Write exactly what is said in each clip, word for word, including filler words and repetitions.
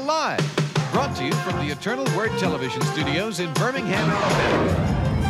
Live, brought to you from the Eternal Word Television Studios in Birmingham, Alabama.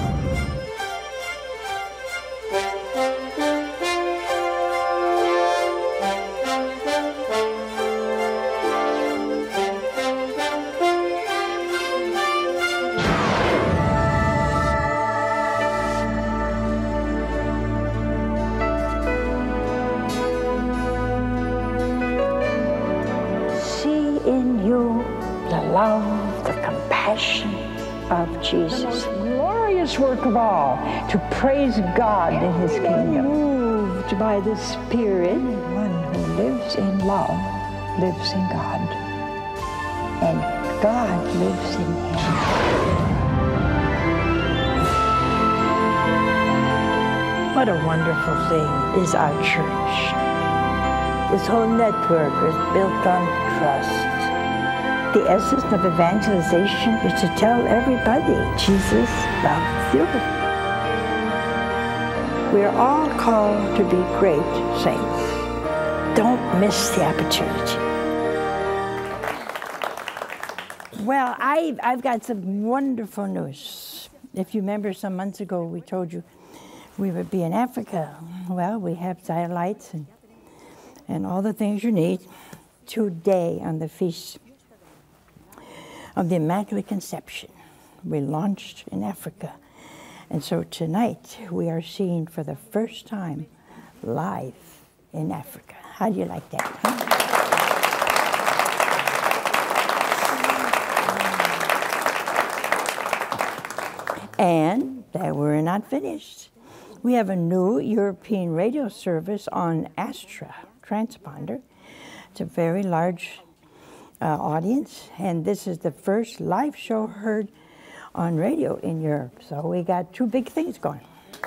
Of Jesus. The most glorious work of all, to praise God in His kingdom. Moved by the Spirit, one who lives in love lives in God, and God lives in him. What a wonderful thing is our church. This whole network is built on trust. The essence of evangelization is to tell everybody Jesus loves you. We are all called to be great saints. Don't miss the opportunity. Well, I've, I've got some wonderful news. If you remember some months ago, we told you we would be in Africa. Well, we have satellites and, and all the things you need. Today on the feast of the Immaculate Conception, we launched in Africa. And so tonight we are seen for the first time live in Africa. How do you like that? Huh? And that we're not finished. We have a new European radio service on Astra transponder. It's a very large Uh, audience, and this is the first live show heard on radio in Europe. So we got two big things going.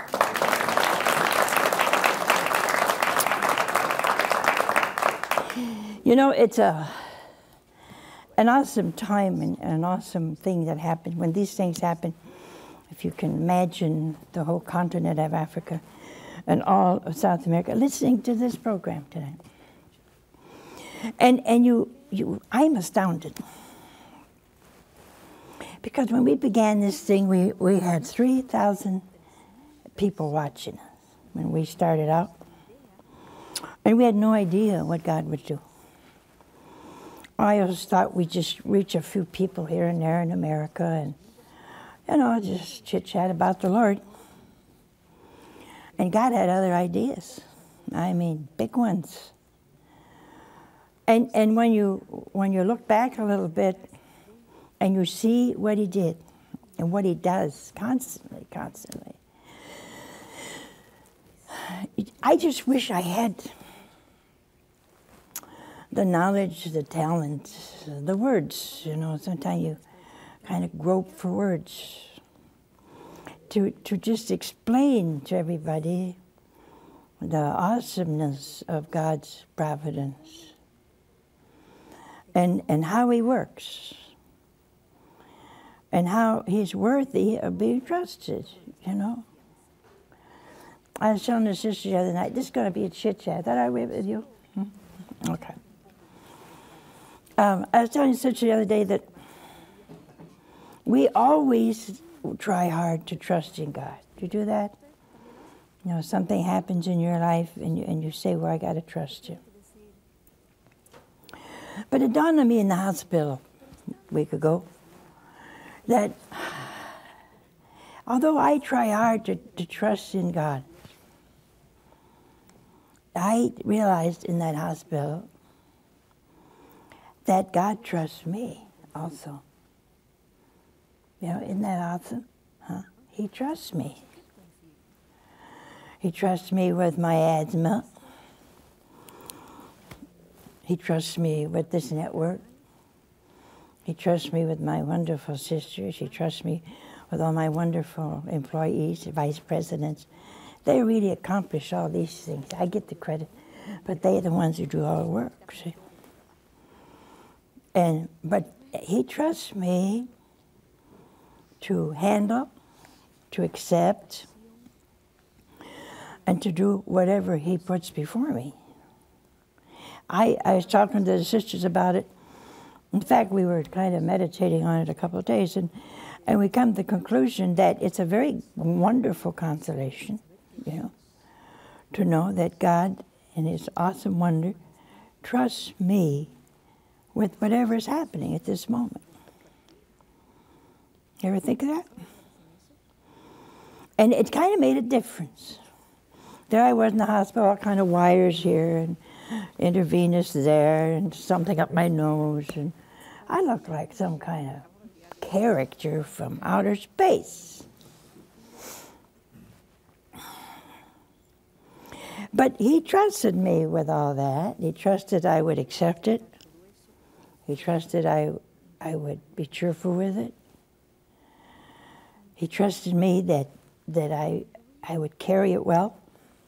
You know, it's a an awesome time and an awesome thing that happened. When these things happen, if you can imagine the whole continent of Africa and all of South America listening to this program tonight. And and you You, I'm astounded, because when we began this thing, we, we had three thousand people watching us when we started out, and we had no idea what God would do. I always thought we'd just reach a few people here and there in America and, you know, just chit-chat about the Lord. And God had other ideas. I mean, big ones. And and when you when you look back a little bit and you see what He did and what He does constantly, constantly, I just wish I had the knowledge, the talent, the words. You know, sometimes you kind of grope for words to to just explain to everybody the awesomeness of God's providence. And, and how He works, and how He's worthy of being trusted, you know. I was telling the sister the other night, this is going to be a chit-chat. Is that all right with you? Hmm? Okay. Um, I was telling the sister the other day that we always try hard to trust in God. Do you do that? You know, something happens in your life, and you, and you say, well, I got to trust you. But it dawned on me in the hospital a week ago that although I try hard to, to trust in God, I realized in that hospital that God trusts me also. You know, isn't that awesome? Huh? He trusts me. He trusts me with my asthma. He trusts me with this network. He trusts me with my wonderful sisters. He trusts me with all my wonderful employees, vice presidents. They really accomplish all these things. I get the credit, but they're the ones who do all the work, see? And, but He trusts me to handle, to accept, and to do whatever He puts before me. I, I was talking to the sisters about it In fact, we were kind of meditating on it a couple of days, and, and we come to the conclusion that it's a very wonderful consolation, you know, to know that God, in His awesome wonder, trusts me with whatever is happening at this moment. You ever think of that? And it kind of made a difference. There I was in the hospital, all kind of wires here, and intravenous there, and something up my nose, and I looked like some kind of character from outer space. But He trusted me with all that. He trusted I would accept it. He trusted I, I would be cheerful with it. He trusted me that, that I, I would carry it well.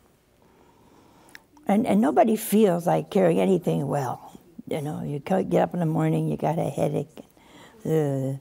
And, and nobody feels like carrying anything well. You know, you get up in the morning, you got a headache. Uh.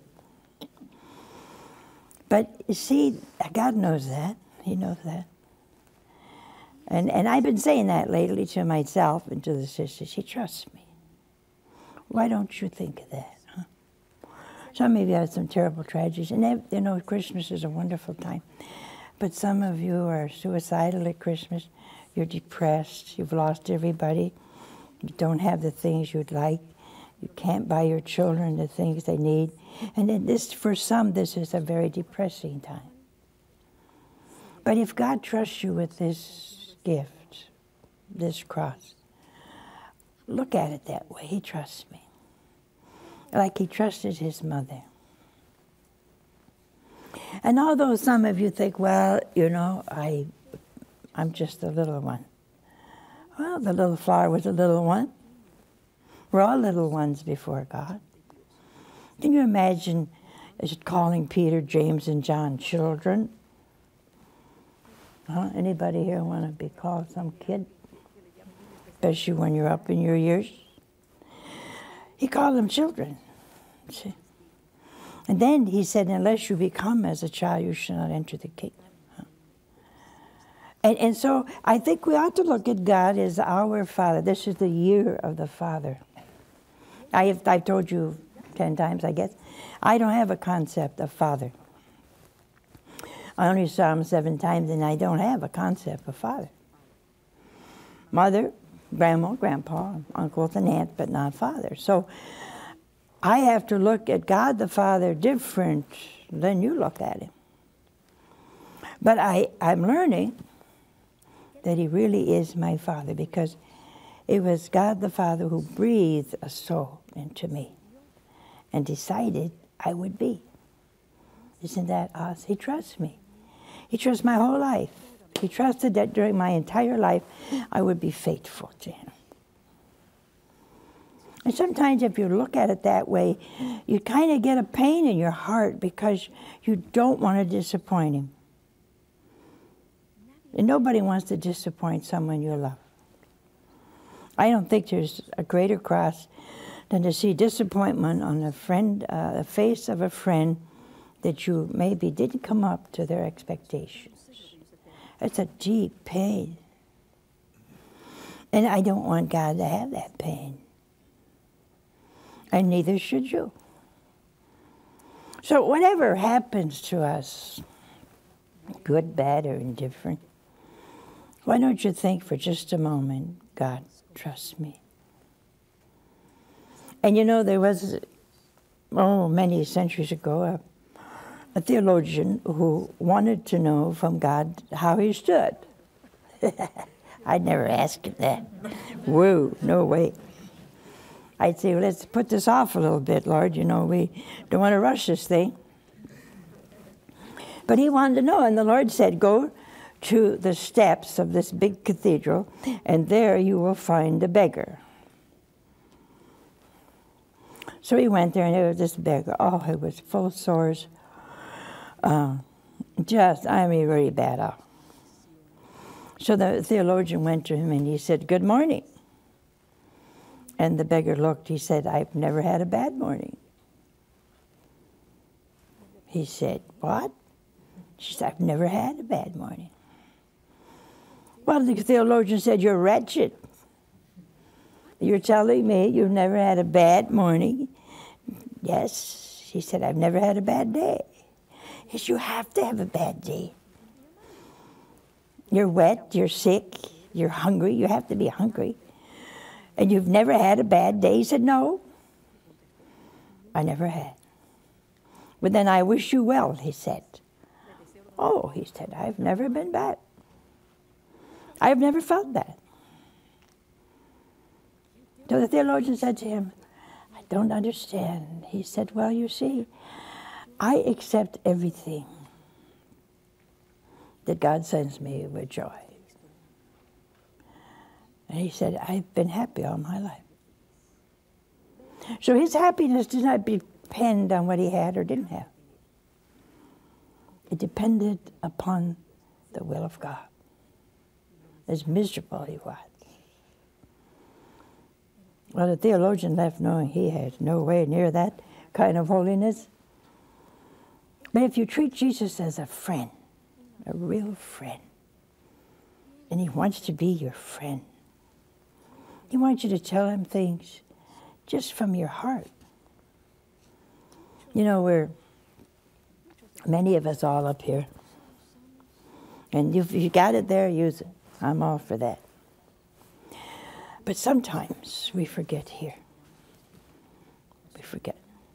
But you see, God knows that. He knows that. And, and I've been saying that lately to myself and to the sisters. He trusts me. Why don't you think of that? Huh? Some of you have some terrible tragedies. And they, you know, Christmas is a wonderful time. But some of you are suicidal at Christmas. You're depressed. You've lost everybody. You don't have the things you'd like. You can't buy your children the things they need. And then this, for some, this is a very depressing time. But if God trusts you with this gift, this cross, look at it that way. He trusts me. Like He trusted His mother. And although some of you think, well, you know, I, I'm just a little one. Well, the little flower was a little one. We're all little ones before God. Can you imagine calling Peter, James, and John children? Huh? Anybody here want to be called some kid? Especially when you're up in your years. He called them children. See? And then He said, unless you become as a child, you shall not enter the kingdom. Huh? And, and so I think we ought to look at God as our Father. This is the year of the Father. I have, I've told you ten times, I guess. I don't have a concept of Father. I only saw Him seven times, and I don't have a concept of Father. Mother, grandma, grandpa, uncles and aunts, but not Father. So I have to look at God the Father different than you look at Him. But I, I'm learning that He really is my Father, because it was God the Father who breathed a soul into me and decided I would be. Isn't that awesome? He trusts me. He trusts my whole life. He trusted that during my entire life I would be faithful to Him. And sometimes if you look at it that way, you kind of get a pain in your heart because you don't want to disappoint Him. And nobody wants to disappoint someone you love. I don't think there's a greater cross than to see disappointment on a friend, uh, the face of a friend that you maybe didn't come up to their expectations. It's a deep pain. And I don't want God to have that pain. And neither should you. So whatever happens to us, good, bad, or indifferent, why don't you think for just a moment, God trusts me? And you know, there was, oh, many centuries ago, a, a theologian who wanted to know from God how He stood. I'd never asked him that. Whoa, no way. I'd say, well, let's put this off a little bit, Lord. You know, we don't want to rush this thing. But he wanted to know, and the Lord said, go to the steps of this big cathedral, and there you will find a beggar. So he went there, and there was this beggar. Oh, he was full of sores. Uh, just, I mean, really bad off. So the theologian went to him, and he said, good morning. And the beggar looked. He said, I've never had a bad morning. He said, what? She said, I've never had a bad morning. Well, the theologian said, you're wretched. You're telling me you've never had a bad morning, Yes. He said, I've never had a bad day. He said, you have to have a bad day. You're wet, you're sick, you're hungry, you have to be hungry. And you've never had a bad day? He said, no, I never had. But then I wish you well, he said. Oh, he said, I've never been bad. I've never felt bad. So the theologian said to him, I don't understand. He said, well, you see, I accept everything that God sends me with joy. And he said, I've been happy all my life. So his happiness did not depend on what he had or didn't have. It depended upon the will of God. As miserable he was. Well, the theologian left knowing he had no way near that kind of holiness. But if you treat Jesus as a friend, a real friend, and he wants to be your friend, he wants you to tell him things just from your heart. You know, we're, many of us all up here, and if you got it there, use it. I'm all for that. But sometimes we forget here. We forget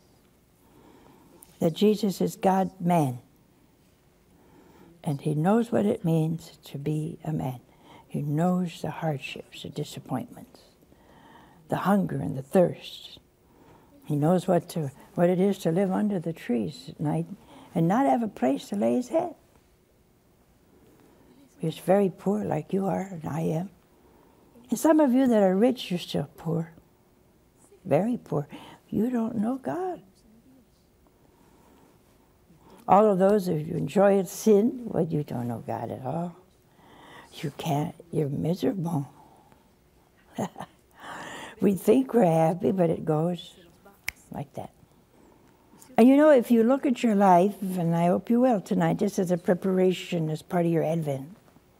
that Jesus is God-man. And he knows what it means to be a man. He knows the hardships, the disappointments, the hunger and the thirst. He knows what to what it is to live under the trees at night and not have a place to lay his head. He's very poor like you are and I am. And some of you that are rich, you're still poor. Very poor. You don't know God. All of those of you enjoy sin, well, you don't know God at all. You can't, you're miserable. We think we're happy, but it goes like that. And you know, if you look at your life, and I hope you will tonight, just as a preparation, as part of your Advent,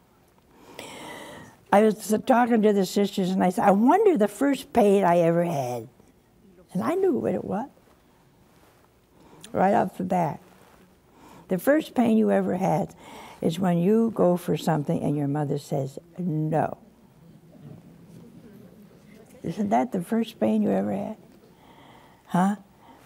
I was talking to the sisters, and I said, I wonder the first pain I ever had. And I knew what it was, right off the bat. The first pain you ever had is when you go for something and your mother says, no. Isn't that the first pain you ever had? Huh?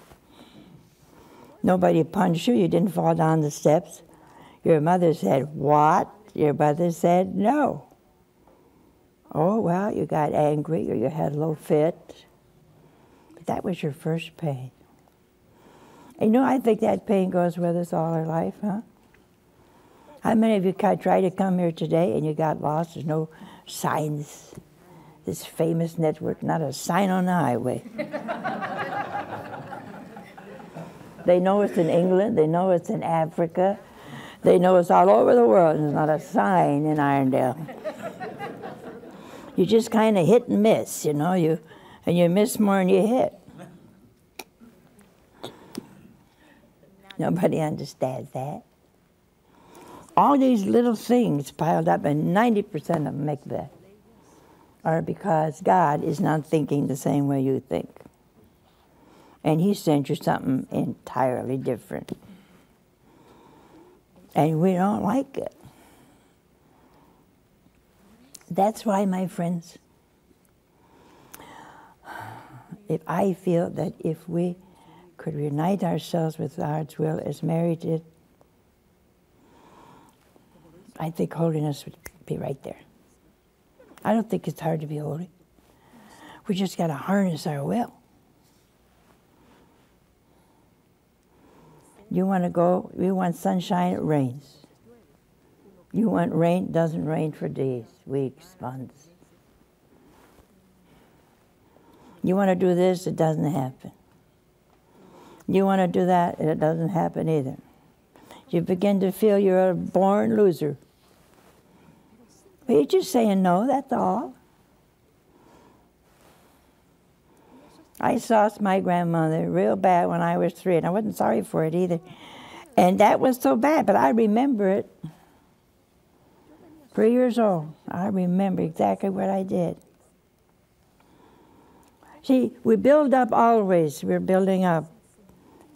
Nobody punched you, you didn't fall down the steps. Your mother said, what? Your mother said, no. Oh, well, you got angry or you had a little fit. But that was your first pain. And you know, I think that pain goes with us all our life, huh? How many of you tried to come here today and you got lost? There's no signs. This famous network, not a sign on the highway. They know it's in England. They know it's in Africa. They know it's all over the world, and there's not a sign in Irondale. You just kind of hit and miss, you know, you, and you miss more than you hit. Nobody understands that. All these little things piled up, and ninety percent of them make that, are because God is not thinking the same way you think. And he sent you something entirely different. And we don't like it. That's why, my friends, if I feel that if we could unite ourselves with God's will as Mary did, I think holiness would be right there. I don't think it's hard to be holy. We just got to harness our will. You want to go, you want sunshine, it rains. You want rain, it doesn't rain for days, weeks, months. You want to do this, it doesn't happen. You want to do that, and it doesn't happen either. You begin to feel you're a born loser. But you're just saying no, that's all. I lost my grandmother real bad when I was three, and I wasn't sorry for it either. And that was so bad, but I remember it. Three years old, I remember exactly what I did. See, we build up always. We're building up.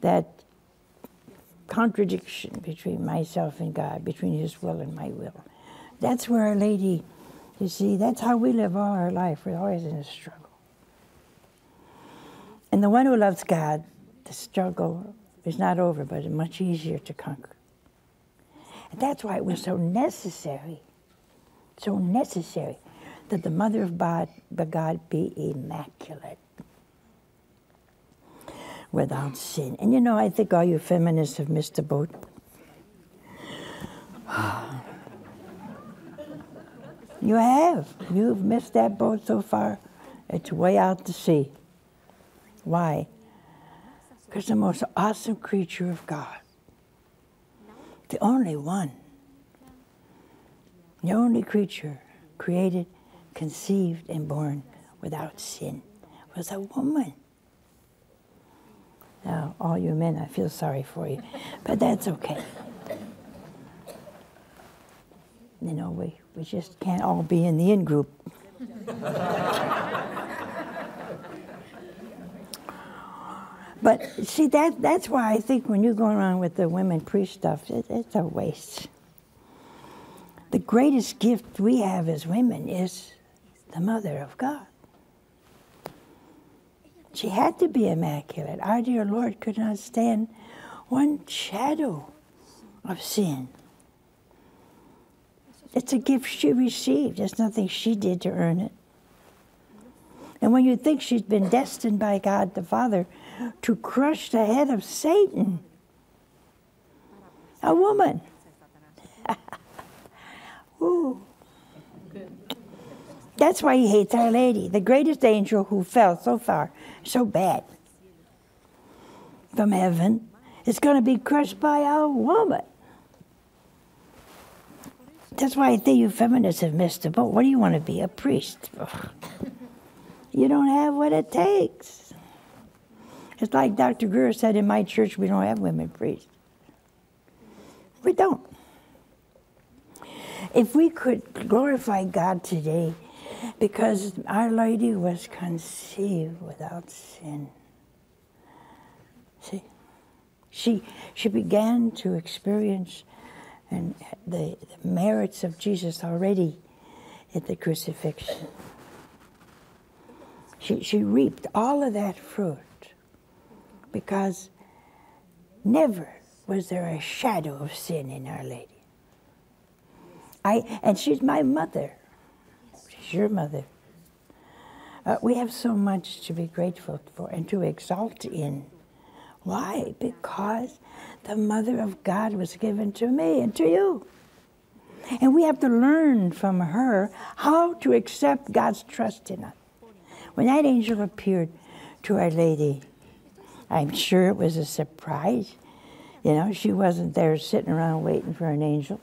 that contradiction between myself and God, between His will and my will. That's where Our Lady, you see, that's how we live all our life. We're always in a struggle. And the one who loves God, the struggle is not over, but it's much easier to conquer. And that's why it was so necessary, so necessary, that the mother of God, God be immaculate, without sin. And you know, I think all you feminists have missed the boat. You have. You've missed that boat so far. It's way out to sea. Why? Because the most awesome creature of God, the only one, the only creature created, conceived, and born without sin, was a woman. Now, all you men, I feel sorry for you, but that's okay. You know, we, we just can't all be in the in-group. But see, that that's why I think when you go around with the women priest stuff, it, it's a waste. The greatest gift we have as women is the Mother of God. She had to be immaculate. Our dear Lord could not stand one shadow of sin. It's a gift she received. It's nothing she did to earn it. And when you think she's been destined by God the Father to crush the head of Satan, a woman. Ooh. That's why He hates Our Lady, the greatest angel who fell so far, so bad from heaven, is going to be crushed by a woman. That's why I think you feminists have missed the boat. What do you want to be, a priest? You don't have what it takes. It's like Doctor Greer said, in my church, we don't have women priests. We don't. If we could glorify God today, because Our Lady was conceived without sin. See, she she began to experience and the, the merits of Jesus already at the crucifixion. She she reaped all of that fruit because never was there a shadow of sin in Our Lady. I and she's my mother. She's your mother. Uh, we have so much to be grateful for and to exalt in. Why? Because the Mother of God was given to me and to you. And we have to learn from her how to accept God's trust in us. When that angel appeared to Our Lady, I'm sure it was a surprise. You know, she wasn't there sitting around waiting for an angel.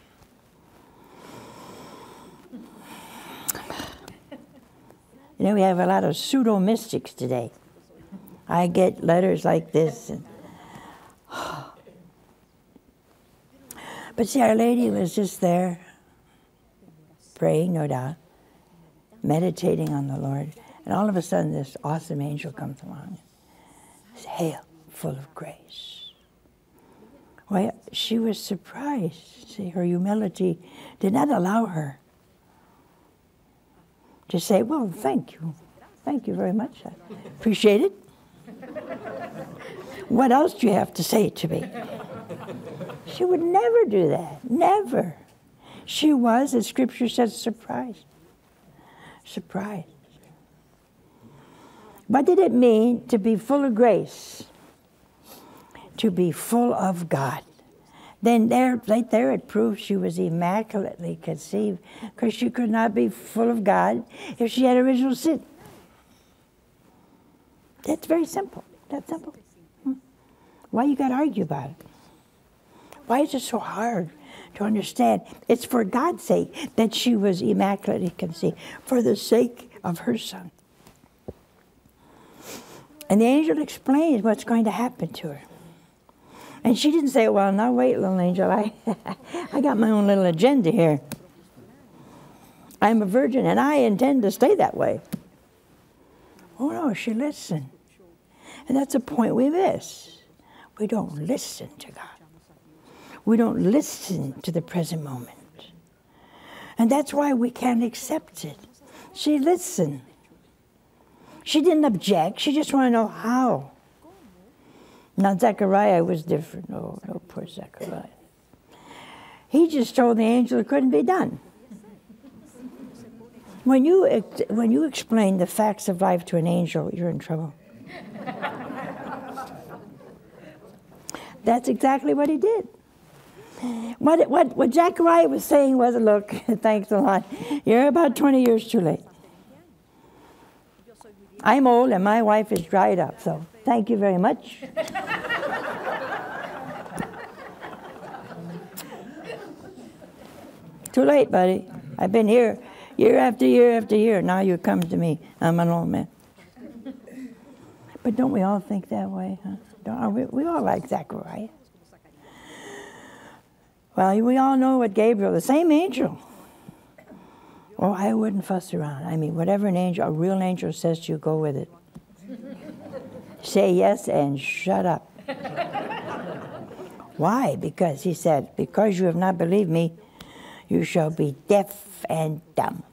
You know, we have a lot of pseudo-mystics today. I get letters like this. And, oh. But see, Our Lady was just there, praying, no doubt, meditating on the Lord. And all of a sudden, this awesome angel comes along. Says, "Hail, full of grace." Well, she was surprised. See, her humility did not allow her to say, "Well, thank you. Thank you very much. I appreciate it. What else do you have to say to me?" She would never do that. Never. She was, as Scripture says, surprised. Surprised. What did it mean to be full of grace? To be full of God. Then there, right there, it proves she was immaculately conceived, because she could not be full of God if she had original sin. That's very simple. That's simple. Hmm. Why you got to argue about it? Why is it so hard to understand? It's for God's sake that she was immaculately conceived, for the sake of her Son. And the angel explains what's going to happen to her. And she didn't say, "Well, now wait, little angel, I, I got my own little agenda here. I'm a virgin and I intend to stay that way." Oh no, she listened. And that's a point we miss. We don't listen to God. We don't listen to the present moment. And that's why we can't accept it. She listened. She didn't object. She just wanted to know how. Now, Zechariah was different. Oh, no, poor Zechariah. He just told the angel it couldn't be done. When you, when you explain the facts of life to an angel, you're in trouble. That's exactly what he did. What, what, what Zechariah was saying was, look, thanks a lot, you're about twenty years too late. I'm old and my wife is dried up, so thank you very much. Too late, buddy. I've been here year after year after year. Now you come to me. I'm an old man. But don't we all think that way, huh? Don't, are we, we all like Zechariah. Well, we all know what Gabriel, the same angel. Oh, I wouldn't fuss around. I mean, whatever an angel, a real angel says to you, go with it. Say yes and shut up. Why? Because he said, because you have not believed me, you shall be deaf and dumb.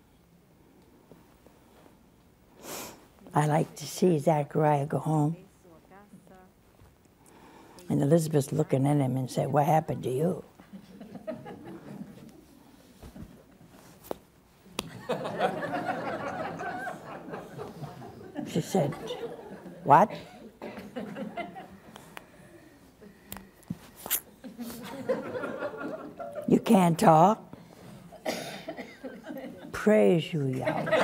I like to see Zechariah go home. And Elizabeth's looking at him and said, what happened to you? She said, what? You can't talk? Praise you, Yahweh.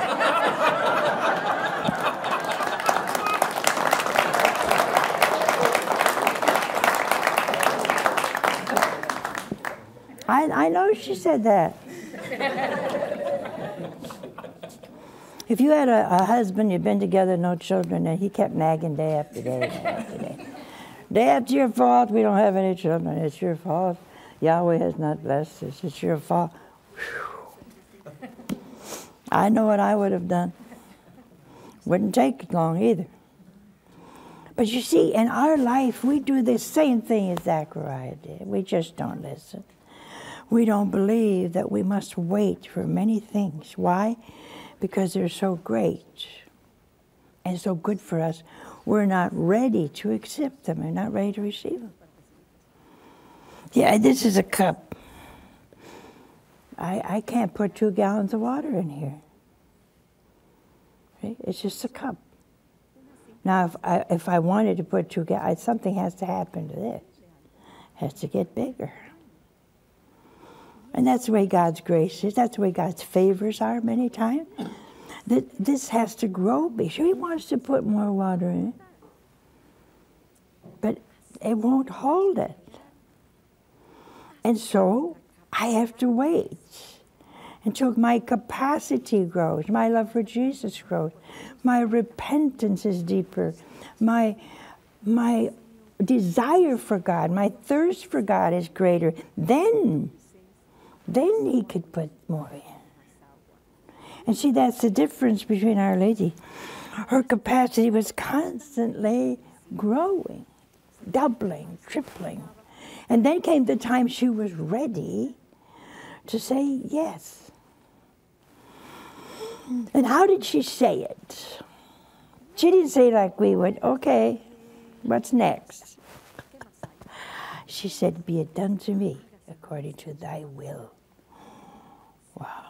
I, I know she said that. If you had a, a husband, you'd been together, no children, and he kept nagging day after day, day after day. Dad, it's your fault we don't have any children. It's your fault. Yahweh has not blessed us. It's your fault. Whew. I know what I would have done. Wouldn't take long either. But you see, in our life, we do the same thing as Zechariah did. We just don't listen. We don't believe that we must wait for many things. Why? Because they're so great and so good for us. We're not ready to accept them. We're not ready to receive them. Yeah, this is a cup. I, I can't put two gallons of water in here. Right? It's just a cup. Now, if I, if I wanted to put two gallons, something has to happen to this. It has to get bigger. And that's the way God's grace is. That's the way God's favors are many times. That this has to grow big. Sure, he wants to put more water in it. But it won't hold it. And so I have to wait until my capacity grows, my love for Jesus grows, my repentance is deeper, my, my desire for God, my thirst for God is greater. Then, then he could put more in. And see, that's the difference between Our Lady. Her capacity was constantly growing, doubling, tripling. And then came the time she was ready to say yes. And how did she say it? She didn't say like we would, okay, what's next? She said, be it done to me according to thy will. Wow.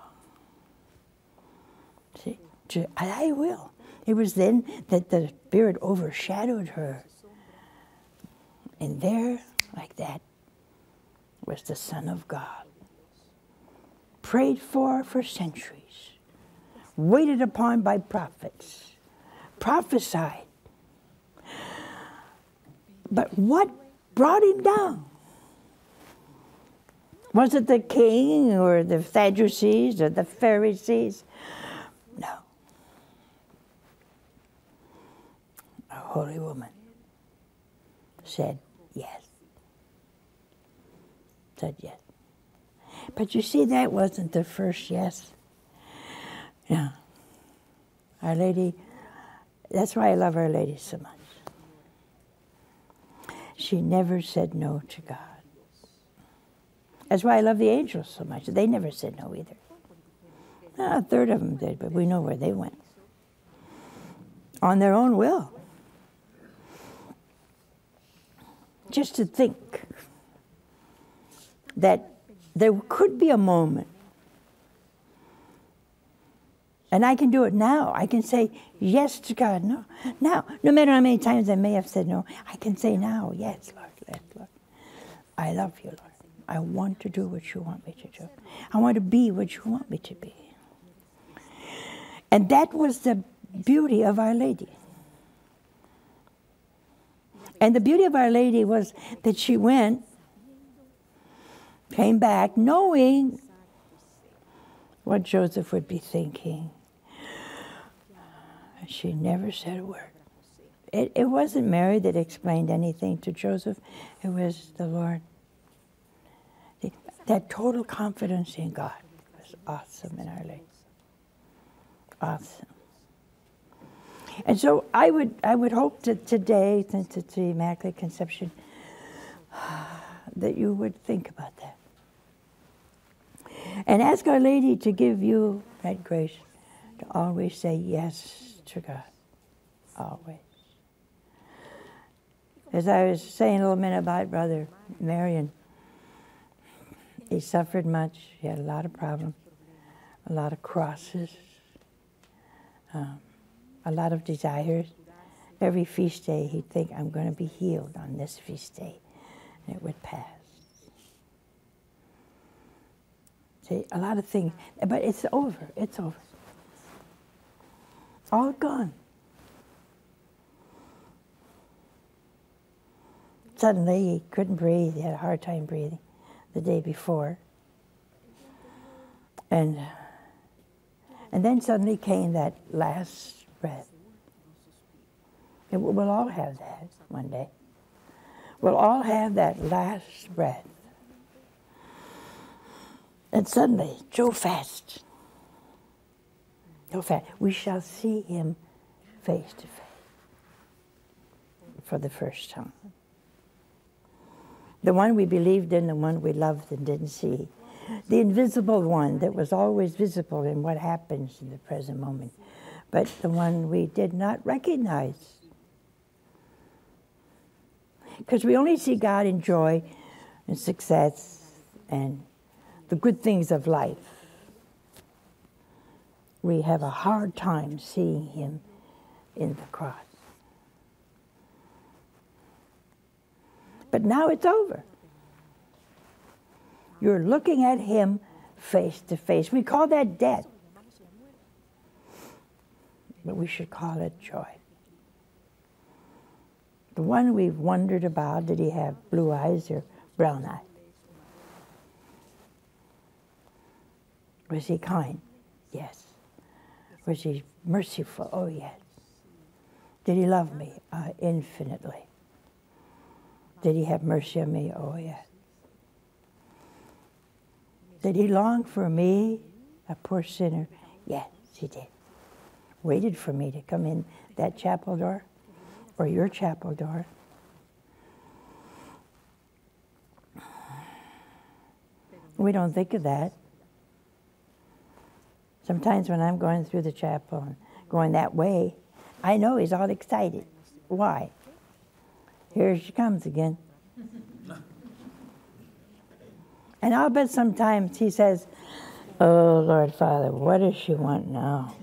See, to thy will. It was then that the Spirit overshadowed her. And there, like that, was the Son of God. Prayed for for centuries. Waited upon by prophets. Prophesied. But what brought him down? Was it the king or the Sadducees or the Pharisees? No. A holy woman said yes. Said yes. But you see, that wasn't the first yes. Yeah. Our Lady, that's why I love Our Lady so much. she never said no to God. That's why I love the angels so much. They never said no either. Well, a third of them did, but we know where they went. On their own will. Just to think that there could be a moment, and I can do it now. I can say yes to God now. Now, no matter how many times I may have said no, I can say now, yes, Lord, yes, Lord. I love you, Lord. I want to do what you want me to do. I want to be what you want me to be. And that was the beauty of Our Lady. And the beauty of Our Lady was that she went, came back, knowing what Joseph would be thinking. She never said a word. It, it wasn't Mary that explained anything to Joseph. It was the Lord. The, that total confidence in God was awesome in Our Lady. Awesome. And so I would I would hope that today, since it's the Immaculate Conception, that you would think about that. And ask Our Lady to give you that grace to always say yes to God. Always. As I was saying a little minute about Brother Marion, he suffered much. He had a lot of problems, a lot of crosses, um, a lot of desires. Every feast day he'd think, I'm going to be healed on this feast day. And it would pass. See, a lot of things, but it's over, it's over. All gone. Suddenly he couldn't breathe, he had a hard time breathing the day before. And, and then suddenly came that last breath. And we'll all have that one day. We'll all have that last breath. And suddenly, so fast, so fast, we shall see him face to face for the first time. The one we believed in, the one we loved and didn't see. The invisible one that was always visible in what happens in the present moment, but the one we did not recognize. Because we only see God in joy and success and the good things of life. We have a hard time seeing him in the cross. But now it's over. You're looking at him face to face. We call that death. But we should call it joy. The one we've wondered about, did he have blue eyes or brown eyes? Was he kind? Yes. Was he merciful? Oh, yes. Did he love me? Uh, infinitely. Did he have mercy on me? Oh, yes. Did he long for me, a poor sinner? Yes, he did. Waited for me to come in that chapel door or your chapel door. We don't think of that. Sometimes when I'm going through the chapel and going that way, I know he's all excited. Why? Here she comes again. And I'll bet sometimes he says, oh, Lord Father, what does she want now?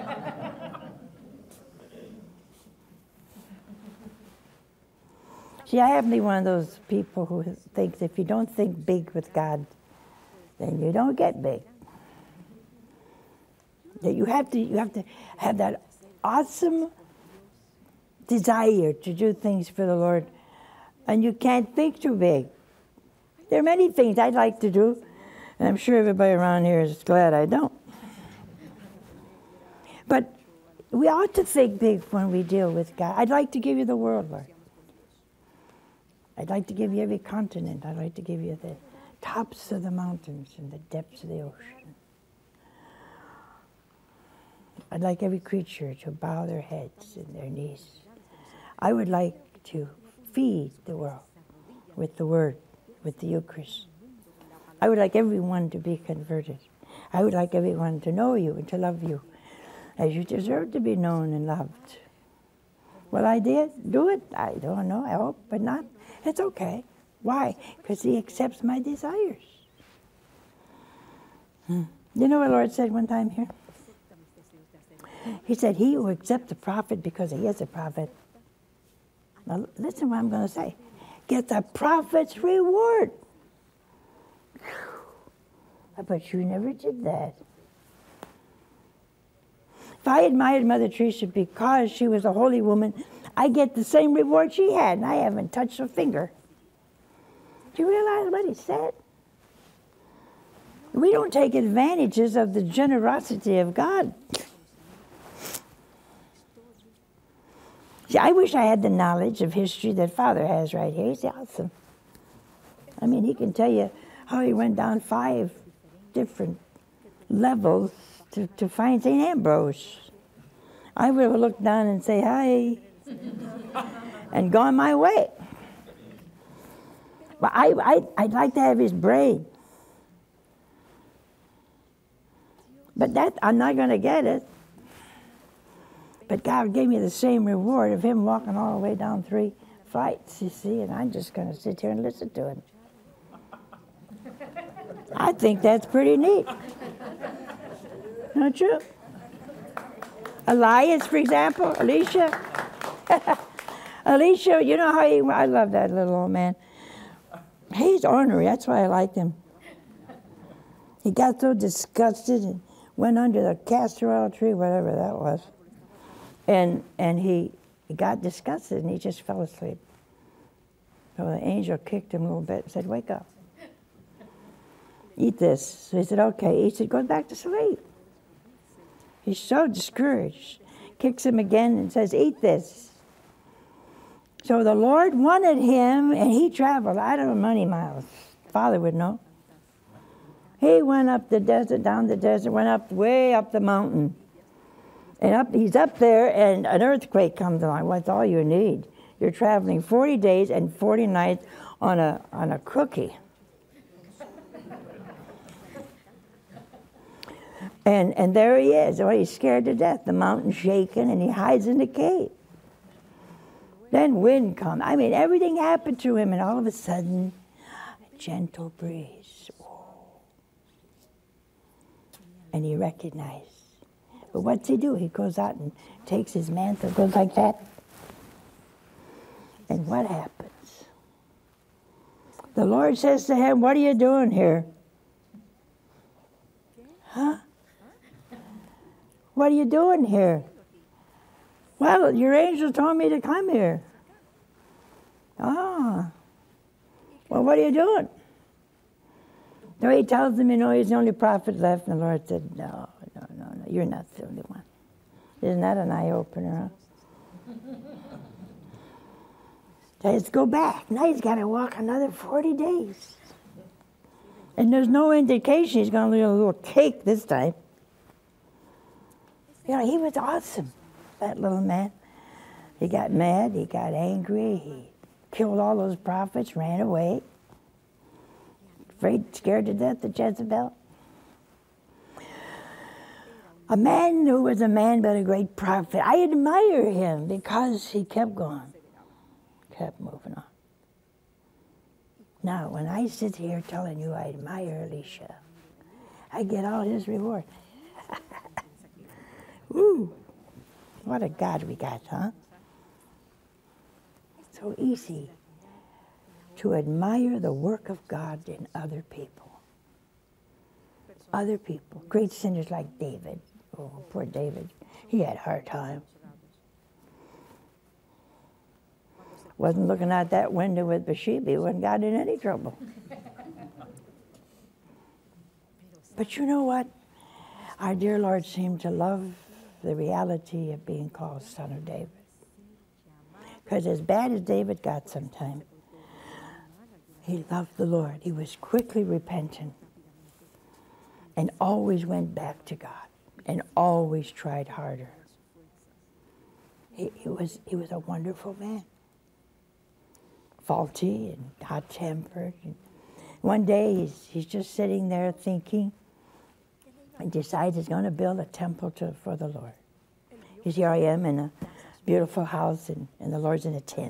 See, I happen to be one of those people who thinks if you don't think big with God, then you don't get big. That you have to, you have to have that awesome desire to do things for the Lord, and you can't think too big. There are many things I'd like to do, and I'm sure everybody around here is glad I don't. But we ought to think big when we deal with God. I'd like to give you the world, Lord. I'd like to give you every continent. I'd like to give you the tops of the mountains and the depths of the ocean. I'd like every creature to bow their heads and their knees. I would like to feed the world with the Word, with the Eucharist. I would like everyone to be converted. I would like everyone to know you and to love you as you deserve to be known and loved. Will I did do it? I don't know. I hope, but not. It's okay. Why? Because He accepts my desires. Hmm. You know what the Lord said one time here? He said, he who accepts a prophet because he is a prophet. Now listen to what I'm going to say. Gets a prophet's reward. Whew. But you never did that. If I admired Mother Teresa because she was a holy woman, I get the same reward she had, and I haven't touched a finger. Do you realize what he said? We don't take advantages of the generosity of God. See, I wish I had the knowledge of history that Father has right here. He's awesome. I mean, he can tell you how he went down five different levels to, to find Saint Ambrose. I would have looked down and say, hi, and gone my way. But I, I, I'd like to have his brain. But that, I'm not going to get it. But God gave me the same reward of him walking all the way down three flights, you see, and I'm just going to sit here and listen to him. I think that's pretty neat. Don't you? Elias, for example, Alicia. Alicia, you know how he, I love that little old man. He's ornery, that's why I liked him. He got so disgusted and went under the castor oil tree, whatever that was. And and he, he got disgusted and he just fell asleep. So the angel kicked him a little bit and said, wake up. Eat this. So he said, okay. He said, go back to sleep. He's so discouraged. Kicks him again and says, eat this. So the Lord wanted him, and he traveled, I don't know, many miles. Father would know. He went up the desert, down the desert, went up way up the mountain. And up, he's up there, and an earthquake comes along. What's all you need? You're traveling forty days and forty nights on a on a cookie. and and there he is. Oh, he's scared to death. The mountain's shaking, and he hides in the cave. Then wind comes. I mean, everything happened to him, and all of a sudden, a gentle breeze. Oh. And he recognized. But what's he do? He goes out and takes his mantle, goes like that. And what happens? The Lord says to him, what are you doing here? Huh? What are you doing here? Well, your angel told me to come here. Ah. Well, what are you doing? So he tells him, you know, he's the only prophet left. And the Lord said, no, no, no, no, you're not the only one. Isn't that an eye-opener, huh? So let's go back. Now he's got to walk another forty days. And there's no indication he's going to leave a little cake this time. You know, he was awesome, that little man. He got mad, he got angry, he killed all those prophets, ran away. Afraid, scared to death of Jezebel. A man who was a man but a great prophet. I admire him because he kept going, kept moving on. Now, when I sit here telling you I admire Elisha, I get all his reward. Woo! What a God we got, huh? So easy to admire the work of God in other people. Other people. Great sinners like David. Oh, poor David. He had a hard time. Wasn't looking out that window with Bathsheba. He wouldn't got in any trouble. But you know what? Our dear Lord seemed to love the reality of being called Son of David. Because as bad as David got sometimes, he loved the Lord. He was quickly repentant and always went back to God and always tried harder. He, he was, he was a wonderful man. faulty and hot-tempered. And one day he's, he's just sitting there thinking and decides he's going to build a temple to, for the Lord. He's, here I am in a beautiful house, and, and the Lord's in a tent.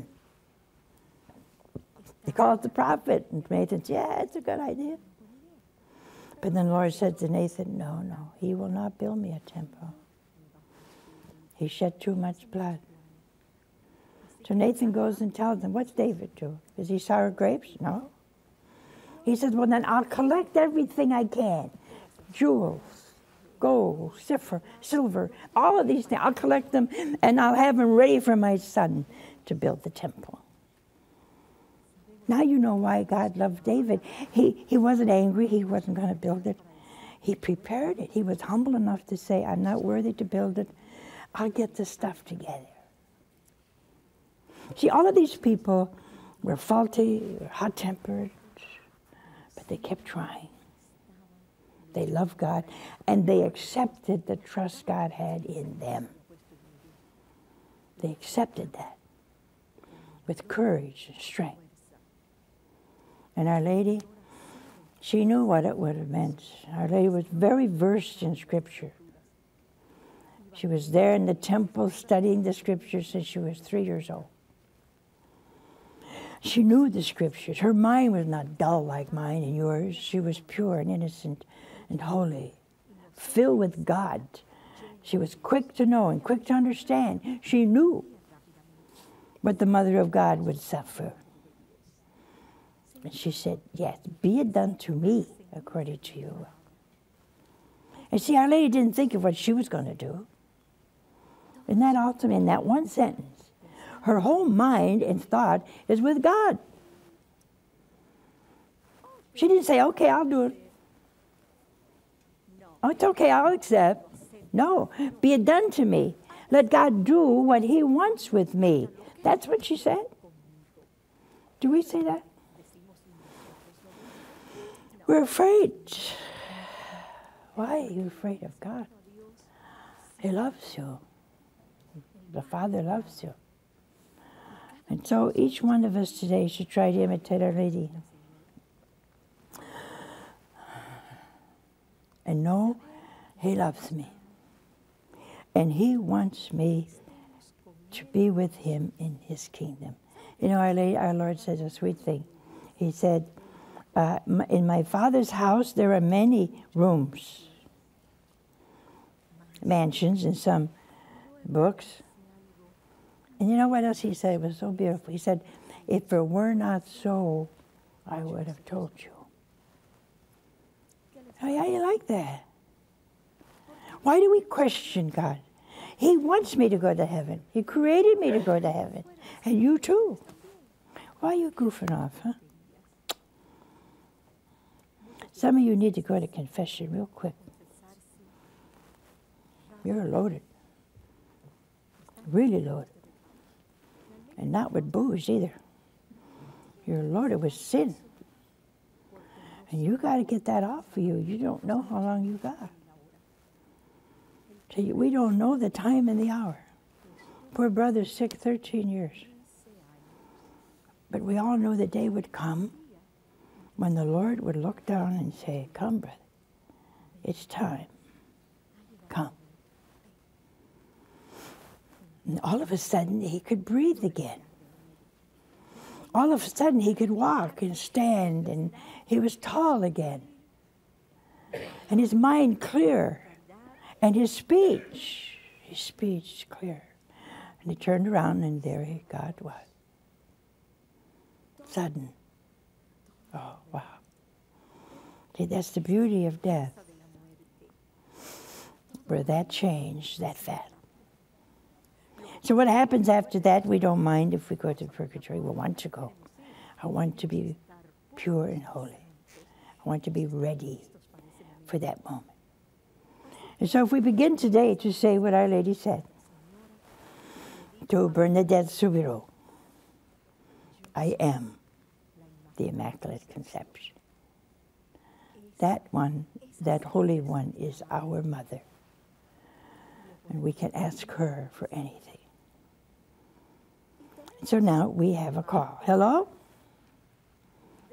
He calls the prophet, and Nathan says, yeah, it's a good idea. But then the Lord said to Nathan, no, no, he will not build me a temple. He shed too much blood. So Nathan goes and tells him, what's David do? Is he sour grapes? No. He says, well, then I'll collect everything I can. Jewels, gold, silver, silver, all of these things. I'll collect them, and I'll have them ready for my son to build the temple. Now you know why God loved David. He, he wasn't angry. He wasn't going to build it. He prepared it. He was humble enough to say, I'm not worthy to build it. I'll get the stuff together. See, all of these people were faulty, hot-tempered, but they kept trying. They loved God, and they accepted the trust God had in them. They accepted that with courage and strength. And Our Lady, she knew what it would have meant. Our Lady was very versed in Scripture. She was there in the temple studying the Scriptures since she was three years old. She knew the Scriptures. Her mind was not dull like mine and yours. She was pure and innocent and holy, filled with God. She was quick to know and quick to understand. She knew what the Mother of God would suffer. And she said, yes, be it done to me according to your will. And see, Our Lady didn't think of what she was going to do. Isn't that awesome? In that one sentence, her whole mind and thought is with God. She didn't say, okay, I'll do it. Oh, it's okay, I'll accept. No, be it done to me. Let God do what He wants with me. That's what she said. Do we say that? We're afraid. Why are you afraid of God? He loves you. The Father loves you. And so each one of us today should try to imitate Our Lady. And know He loves me. And He wants me to be with Him in His kingdom. You know, Our Lady, our Lord said a sweet thing. He said, uh, in my Father's house there are many rooms, mansions in some books. And you know what else He said? It was so beautiful. He said, if it were not so, I would have told you. How do you like that? Why do we question God? He wants me to go to heaven. He created me to go to heaven. And you too. Why are you goofing off, huh? Some of you need to go to confession real quick. You're loaded. Really loaded. And not with booze either. You're loaded with sin. And you got to get that off of you. You don't know how long you got. So we don't know the time and the hour. Poor brother's sick thirteen years. But we all knew the day would come when the Lord would look down and say, come, brother, it's time. Come. And all of a sudden, he could breathe again. All of a sudden, he could walk and stand, and he was tall again. And his mind clear, and his speech, his speech clear. And he turned around, and there God was. Sudden. Oh, wow. See, that's the beauty of death. Where that changed that fast. So what happens after that, we don't mind if we go to purgatory. We want to go. I want to be pure and holy. I want to be ready for that moment. And so if we begin today to say what Our Lady said, to Bernadette Soubirous, I am the Immaculate Conception. That one, that Holy One is our mother. And we can ask her for anything. So now we have a call. Hello?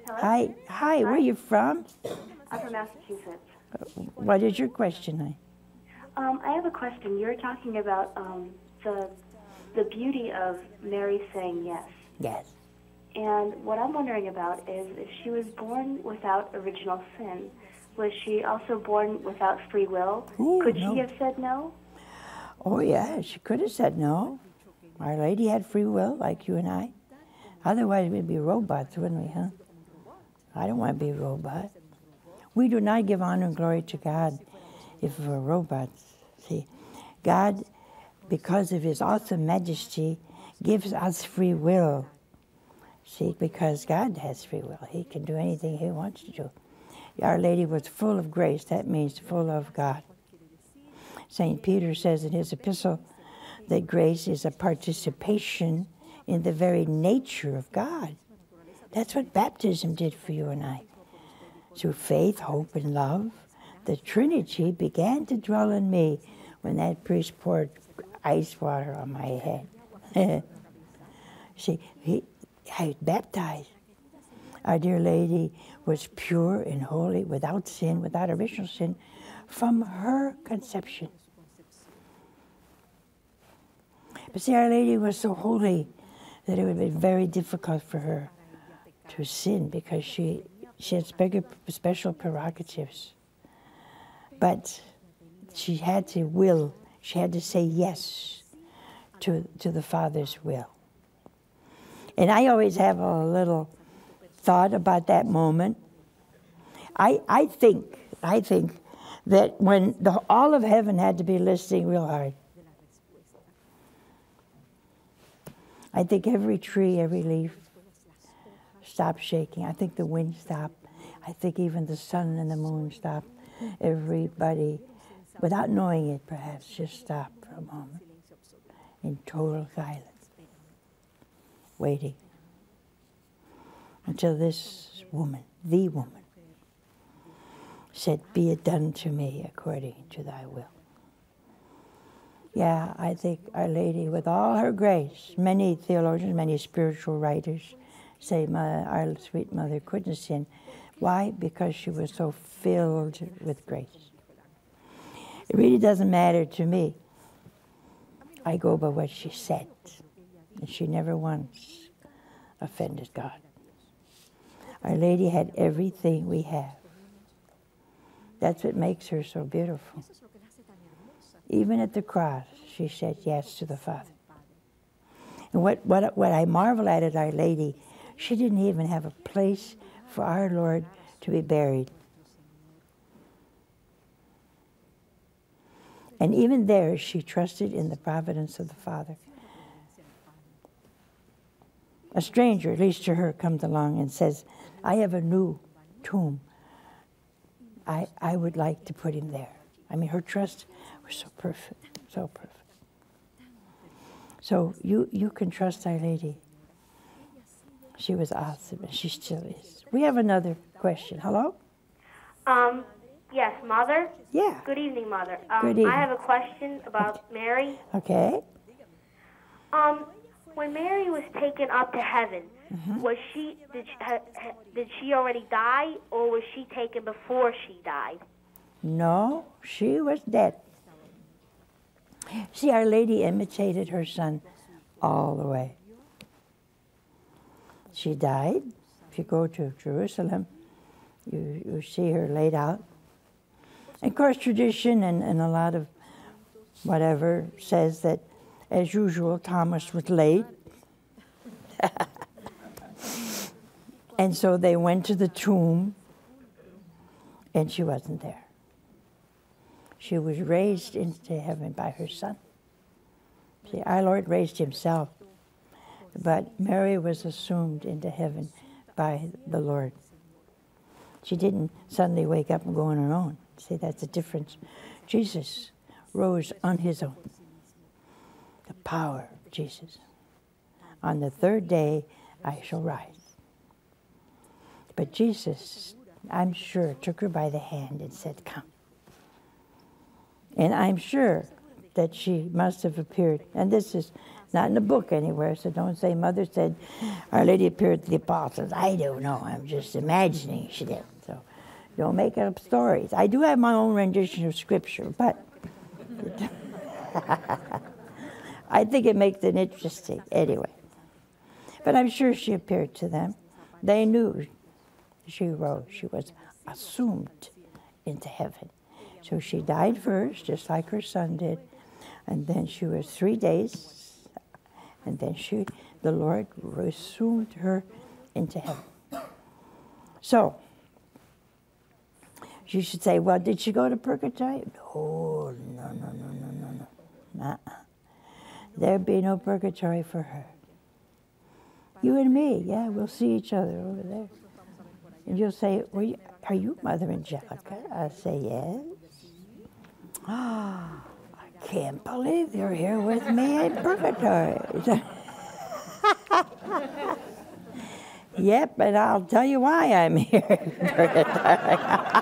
Hello? Hi, hi, where are you from? I'm from Massachusetts. What is your question, honey? Um, I have a question. You were talking about um, the the beauty of Mary saying yes. Yes. And what I'm wondering about is if she was born without original sin, was she also born without free will? Ooh, Could no. she have said no? Oh, yeah, she could have said no. Our Lady had free will, like you and I. Otherwise, we'd be robots, wouldn't we, huh? I don't want to be a robot. We do not give honor and glory to God if we're robots. See, God, because of His awesome majesty, gives us free will. See, because God has free will. He can do anything He wants to do. Our Lady was full of grace. That means full of God. Saint Peter says in his epistle that grace is a participation in the very nature of God. That's what baptism did for you and I. Through faith, hope, and love, the Trinity began to dwell in me when that priest poured ice water on my head. See, he, I was baptized. Our dear Lady was pure and holy, without sin, without original sin, from her conception. But see, Our Lady was so holy that it would be very difficult for her to sin because she, she had spe- special prerogatives. But she had to will, she had to say yes to, to the Father's will. And I always have a little thought about that moment. I, I think, I think that when the, all of heaven had to be listening real hard, I think every tree, every leaf stopped shaking. I think the wind stopped. I think even the sun and the moon stopped. Everybody, without knowing it perhaps, just stopped for a moment in total silence, waiting until this woman, the woman, said, "Be it done to me according to thy will." Yeah, I think Our Lady, with all her grace, many theologians, many spiritual writers say our sweet mother couldn't sin. Why? Because she was so filled with grace. It really doesn't matter to me. I go by what she said, and she never once offended God. Our Lady had everything we have. That's what makes her so beautiful. Even at the cross, she said yes to the Father. And what, what, what I marvel at at Our Lady, she didn't even have a place for our Lord to be buried. And even there, she trusted in the providence of the Father. A stranger, at least to her, comes along and says, "I have a new tomb. I, I would like to put him there." I mean, her trust was so perfect, so perfect. So you, you can trust Our Lady. She was awesome, and she still is. We have another question. Hello? Um, yes, Mother? Yeah. Good evening, Mother. Um, Good evening. I have a question about Mary. Okay. Um, when Mary was taken up to heaven, Mm-hmm. was she did she, ha, ha, did she already die, or was she taken before she died? No, she was dead. See, Our Lady imitated her Son all the way. She died. If you go to Jerusalem, you, you see her laid out. And of course, tradition and, and a lot of whatever says that, as usual, Thomas was late. And so they went to the tomb, and she wasn't there. She was raised into heaven by her Son. See, our Lord raised himself, but Mary was assumed into heaven by the Lord. She didn't suddenly wake up and go on her own. See, that's the difference. Jesus rose on his own. The power of Jesus. On the third day, I shall rise. But Jesus, I'm sure, took her by the hand and said, "Come." And I'm sure that she must have appeared, and this is Not in the book anywhere, so don't say Mother said Our Lady appeared to the apostles. I don't know. I'm just imagining she did. So don't make up stories. I do have my own rendition of Scripture, but I think it makes it interesting anyway. But I'm sure she appeared to them. They knew she rose. She was assumed into heaven. So she died first, just like her son did. And then she was three days. And then she, the Lord assumed her into heaven. So, you should say, well, did she go to purgatory? No, no, no, no, no, no, no. Uh-uh. There'd be no purgatory for her. You and me, yeah, we'll see each other over there. And you'll say, well, are you Mother Angelica? I'll say, yes. Ah, I can't believe you're here with me in purgatory. Yep, and I'll tell you why I'm here in purgatory.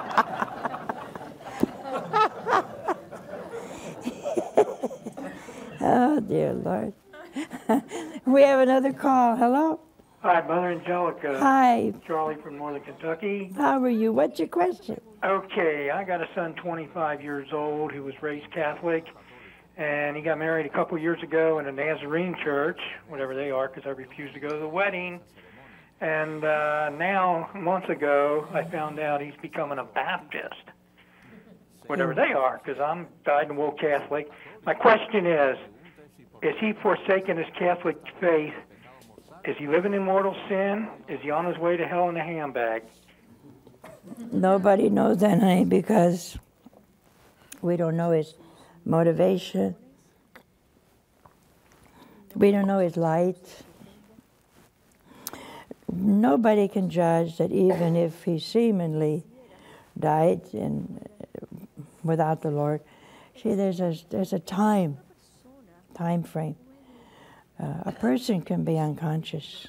Oh, dear Lord. We have another call. Hello? Hi, Mother Angelica. Hi. Charlie from Northern Kentucky. How are you? What's your question? Okay, I got a son twenty-five years old who was raised Catholic, and he got married a couple years ago in a Nazarene church, whatever they are, because I refused to go to the wedding. And uh, now, months ago, I found out he's becoming a Baptist, whatever they are, because I'm dyed-in-the-wool Catholic. My question is, is he forsaking his Catholic faith? Is he living in mortal sin? Is he on his way to hell in a handbag? Nobody knows that, honey, because we don't know his motivation. We don't know his light. Nobody can judge that even if he seemingly died in, without the Lord. See, there's a, there's a time, time frame. Uh, a person can be unconscious.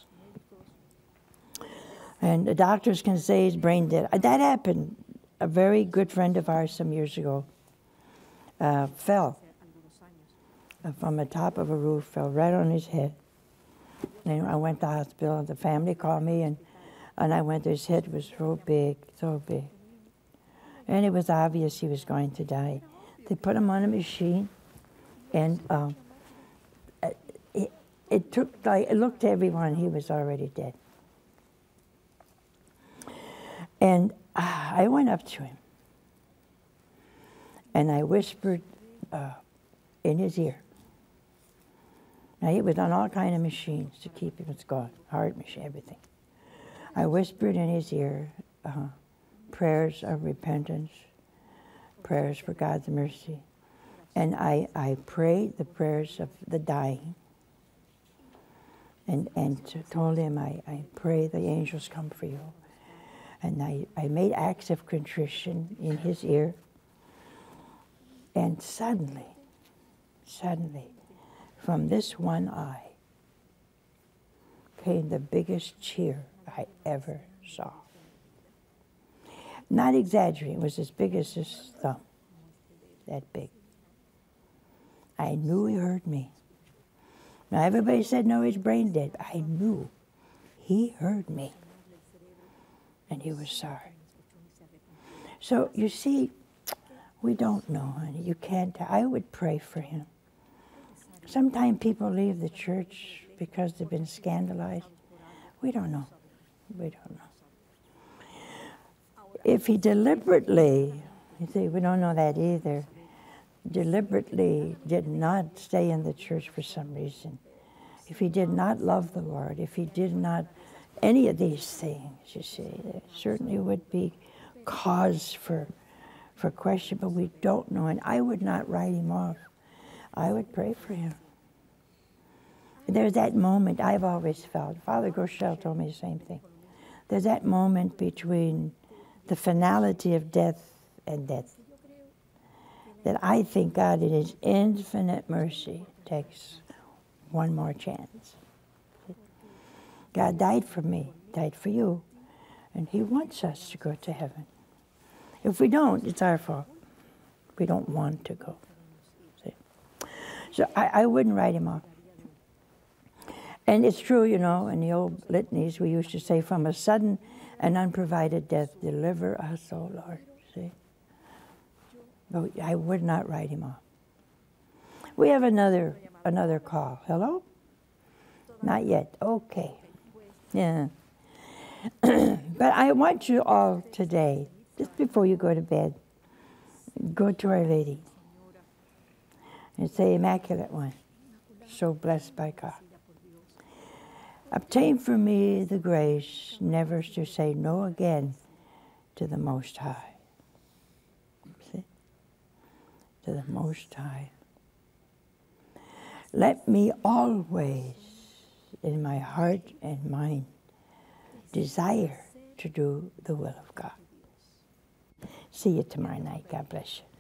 And the doctors can say he's brain dead. That happened. A very good friend of ours some years ago uh, fell from the top of a roof, fell right on his head. And I went to the hospital. The family called me, and, and I went. His head was so big, so big. And it was obvious he was going to die. They put him on a machine, and um, it, it took like it looked to everyone he was already dead. And uh, I went up to him, and I whispered uh, in his ear. Now, he was on all kind of machines to keep him going, heart machine, everything. I whispered in his ear uh, prayers of repentance, prayers for God's mercy. And I, I prayed the prayers of the dying. And, and told him, I, I pray the angels come for you. And I, I made acts of contrition in his ear. And suddenly, suddenly, from this one eye came the biggest cheer I ever saw. Not exaggerating, it was as big as his thumb, that big. I knew he heard me. Now everybody said, no, he's brain dead. I knew he heard me, and he was sorry. So you see, we don't know, honey. You can't. I would pray for him. Sometimes people leave the church because they've been scandalized. We don't know. We don't know. If he deliberately, you see, we don't know that either, deliberately did not stay in the church for some reason, if he did not love the Lord, if he did not, any of these things, you see, there certainly would be cause for, for question, but we don't know, and I would not write him off. I would pray for him. There's that moment I've always felt. Father Groeschel told me the same thing. There's that moment between the finality of death and death that I think God, in his infinite mercy, takes one more chance. God died for me, died for you, and he wants us to go to heaven. If we don't, it's our fault. We don't want to go. So I, I wouldn't write him off. And it's true, you know, in the old litanies we used to say, from a sudden and unprovided death, deliver us, O Lord. See? But I would not write him off. We have another another call. Hello? Not yet. Okay. Yeah. But I want you all today, just before you go to bed, go to Our Lady and say, Immaculate One, so blessed by God, obtain for me the grace never to say no again to the Most High. See? To the Most High. Let me always, in my heart and mind, desire to do the will of God. See you tomorrow night. God bless you.